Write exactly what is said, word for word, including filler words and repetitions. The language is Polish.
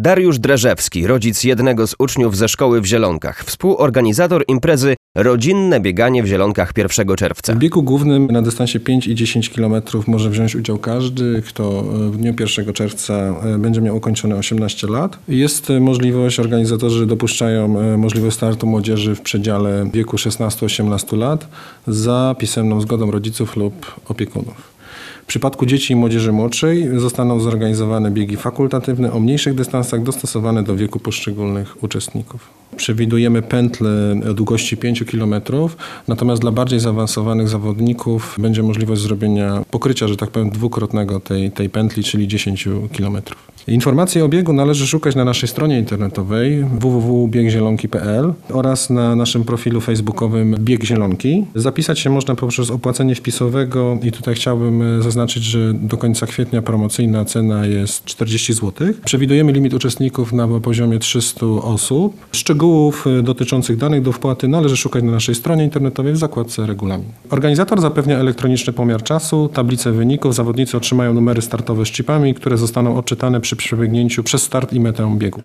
Dariusz Drażewski, rodzic jednego z uczniów ze szkoły w Zielonkach, współorganizator imprezy Rodzinne bieganie w Zielonkach pierwszego czerwca. W biegu głównym na dystansie pięć i dziesięć kilometrów może wziąć udział każdy, kto w dniu pierwszego czerwca będzie miał ukończone osiemnaście lat. Jest możliwość, organizatorzy dopuszczają możliwość startu młodzieży w przedziale wieku szesnaście do osiemnastu lat za pisemną zgodą rodziców lub opiekunów. W przypadku dzieci i młodzieży młodszej zostaną zorganizowane biegi fakultatywne o mniejszych dystansach dostosowane do wieku poszczególnych uczestników. Przewidujemy pętlę o długości pięć kilometrów, natomiast dla bardziej zaawansowanych zawodników będzie możliwość zrobienia pokrycia, że tak powiem, dwukrotnego tej, tej pętli, czyli dziesięć kilometrów. Informacje o biegu należy szukać na naszej stronie internetowej w w w kropka bieg zielonki kropka p l oraz na naszym profilu facebookowym Bieg Zielonki. Zapisać się można poprzez opłacenie wpisowego i tutaj chciałbym zaznaczyć, że do końca kwietnia promocyjna cena jest czterdzieści złotych. Przewidujemy limit uczestników na poziomie trzysta osób. Szczegółów dotyczących danych do wpłaty należy szukać na naszej stronie internetowej w zakładce Regulamin. Organizator zapewnia elektroniczny pomiar czasu, tablicę wyników. Zawodnicy otrzymają numery startowe z chipami, które zostaną odczytane przy przebiegnięciu przez start i metę biegu.